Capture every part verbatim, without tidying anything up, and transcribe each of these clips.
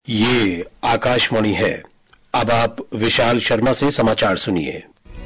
ये आकाशवाणी है। अब आप विशाल शर्मा से समाचार सुनिए।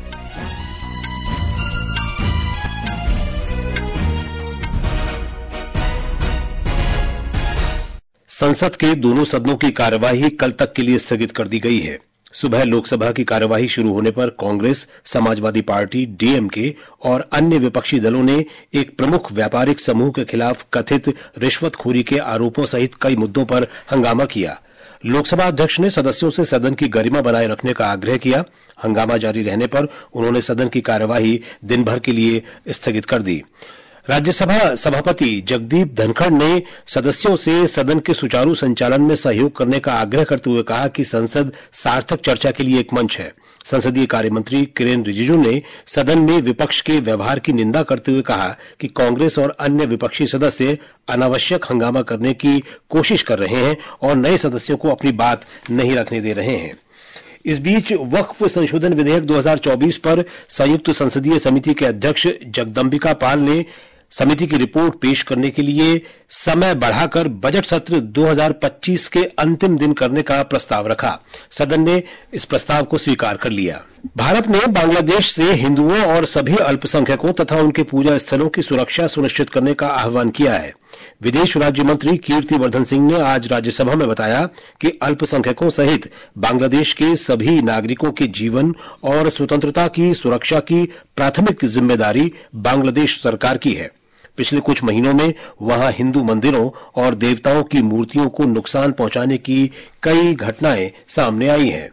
संसद के दोनों सदनों की कार्यवाही कल तक के लिए स्थगित कर दी गई है। सुबह लोकसभा की कार्यवाही शुरू होने पर कांग्रेस, समाजवादी पार्टी, डीएमके और अन्य विपक्षी दलों ने एक प्रमुख व्यापारिक समूह के खिलाफ कथित रिश्वतखोरी के आरोपों सहित कई मुद्दों पर हंगामा किया। लोकसभा अध्यक्ष ने सदस्यों से सदन की गरिमा बनाए रखने का आग्रह किया। हंगामा जारी रहने पर उन्होंने सदन की कार्यवाही दिन भर के लिए स्थगित कर दी। राज्यसभा सभापति जगदीप धनखड़ ने सदस्यों से सदन के सुचारू संचालन में सहयोग करने का आग्रह करते हुए कहा कि संसद सार्थक चर्चा के लिए एक मंच है। संसदीय कार्य मंत्री किरेन रिजिजू ने सदन में विपक्ष के व्यवहार की निंदा करते हुए कहा कि कांग्रेस और अन्य विपक्षी सदस्य अनावश्यक हंगामा करने की कोशिश कर रहे हैं और नए सदस्यों को अपनी बात नहीं रखने दे रहे हैं। इस बीच वक्फ संशोधन विधेयक दो हज़ार चौबीस पर संयुक्त संसदीय समिति के अध्यक्ष जगदंबिका पाल ने समिति की रिपोर्ट पेश करने के लिए समय बढ़ाकर बजट सत्र दो हज़ार पच्चीस के अंतिम दिन करने का प्रस्ताव रखा। सदन ने इस प्रस्ताव को स्वीकार कर लिया। भारत ने बांग्लादेश से हिंदुओं और सभी अल्पसंख्यकों तथा उनके पूजा स्थलों की सुरक्षा सुनिश्चित करने का आह्वान किया है। विदेश राज्य मंत्री कीर्तिवर्धन सिंह ने आज राज्यसभा में बताया कि अल्पसंख्यकों सहित बांग्लादेश के सभी नागरिकों के जीवन और स्वतंत्रता की सुरक्षा की प्राथमिक जिम्मेदारी बांग्लादेश सरकार की है। पिछले कुछ महीनों में वहां हिंदू मंदिरों और देवताओं की मूर्तियों को नुकसान पहुंचाने की कई घटनाएं सामने आई हैं।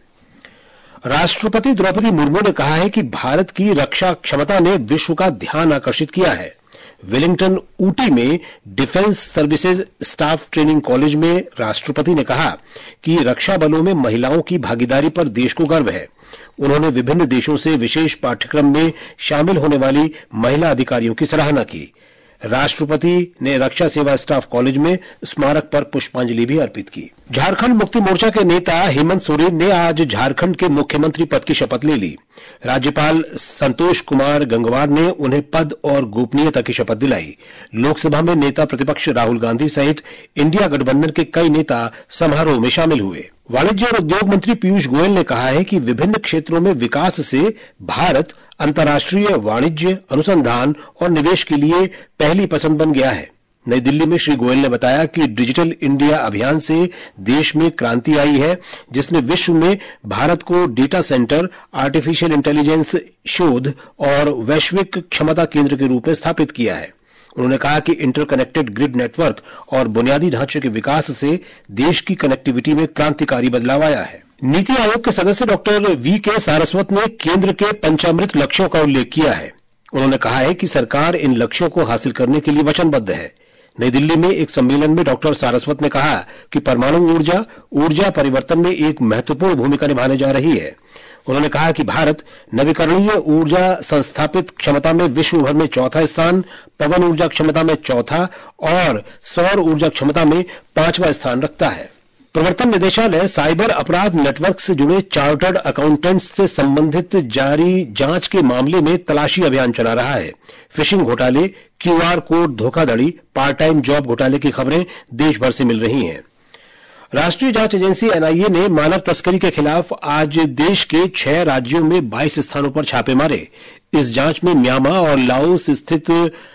राष्ट्रपति द्रौपदी मुर्मू ने कहा है कि भारत की रक्षा क्षमता ने विश्व का ध्यान आकर्षित किया है। वेलिंगटन ऊटी में defence services staff training college में राष्ट्रपति ने कहा कि रक्षा बलों में महिलाओं की भागीदारी पर देश को गर्व है। उन्होंने विभिन्न देशों से विशेष पाठ्यक्रम में शामिल होने वाली महिला अधिकारियों की सराहना की। राष्ट्रपति ने रक्षा सेवा स्टाफ कॉलेज में स्मारक पर पुष्पांजलि भी अर्पित की। झारखंड मुक्ति मोर्चा के नेता हेमंत सोरेन ने आज झारखंड के मुख्यमंत्री पद की शपथ ले ली। राज्यपाल संतोष कुमार गंगवार ने उन्हें पद और गोपनीयता की शपथ दिलाई। लोकसभा में नेता प्रतिपक्ष राहुल गांधी सहित इंडिया गठबंधन के कई नेता समारोह में शामिल हुए। वाणिज्य और उद्योग मंत्री पीयूष गोयल ने कहा है कि विभिन्न क्षेत्रों में विकास से भारत अंतर्राष्ट्रीय वाणिज्य, अनुसंधान और निवेश के लिए पहली पसंद बन गया है। नई दिल्ली में श्री गोयल ने बताया कि डिजिटल इंडिया अभियान से देश में क्रांति आई है, जिसने विश्व में भारत को डेटा सेंटर, आर्टिफिशियल इंटेलिजेंस शोध और वैश्विक क्षमता केंद्र के रूप में स्थापित किया है। उन्होंने कहा कि इंटरकनेक्टेड ग्रिड नेटवर्क और बुनियादी ढांचे के विकास से देश की कनेक्टिविटी में क्रांतिकारी बदलाव आया है। नीति आयोग के सदस्य डॉक्टर वी के सारस्वत ने केंद्र के पंचामृत लक्ष्यों का उल्लेख किया है। उन्होंने कहा है कि सरकार इन लक्ष्यों को हासिल करने के लिए वचनबद्ध है। नई दिल्ली में एक सम्मेलन में डॉक्टर सारस्वत ने कहा कि परमाणु ऊर्जा ऊर्जा परिवर्तन में एक महत्वपूर्ण भूमिका निभाने जा रही है। उन्होंने कहा कि भारत नवीकरणीय ऊर्जा संस्थापित क्षमता में विश्व भर में चौथा स्थान, पवन ऊर्जा क्षमता में चौथा और सौर ऊर्जा क्षमता में पांचवा स्थान रखता है। प्रवर्तन निदेशालय साइबर अपराध नेटवर्क से जुड़े चार्टर्ड अकाउंटेंट्स से संबंधित जारी जांच के मामले में तलाशी अभियान चला रहा है। फिशिंग घोटाले, क्यूआर कोड धोखाधड़ी, पार्ट टाइम जॉब घोटाले की खबरें देश भर से मिल रही हैं। राष्ट्रीय जांच एजेंसी एनआईए ने मानव तस्करी के खिलाफ आज देश के छह राज्यों में बाईस स्थानों पर छापे मारे। इस जांच में म्यांमार और लाओस स्थित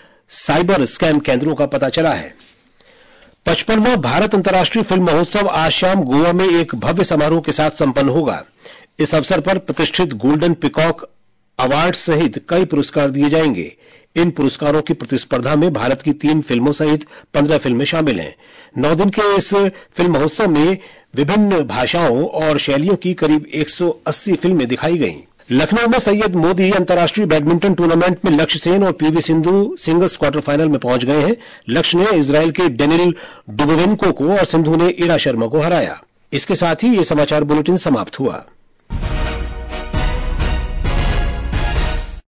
साइबर स्कैम केंद्रों का पता चला है। पचपनवां भारत अंतर्राष्ट्रीय फिल्म महोत्सव आज शाम गोवा में एक भव्य समारोह के साथ संपन्न होगा। इस अवसर पर प्रतिष्ठित गोल्डन पिकॉक अवार्ड सहित कई पुरस्कार दिए जाएंगे। इन पुरस्कारों की प्रतिस्पर्धा में भारत की तीन फिल्मों सहित पंद्रह फिल्में शामिल हैं। नौ दिन के इस फिल्म महोत्सव में विभिन्न भाषाओं और शैलियों की करीब एक सौ अस्सी फिल्में दिखाई गईं। लखनऊ में सैयद मोदी अंतर्राष्ट्रीय बैडमिंटन टूर्नामेंट में लक्ष्य सेन और PV Sindhu singles quarter final में पहुंच गए हैं। लक्ष्य ने इजरायल के डेनिल डुबोवेन्को को और सिंधु ने इरा शर्मा को हराया। इसके साथ ही ये समाचार बुलेटिन समाप्त हुआ।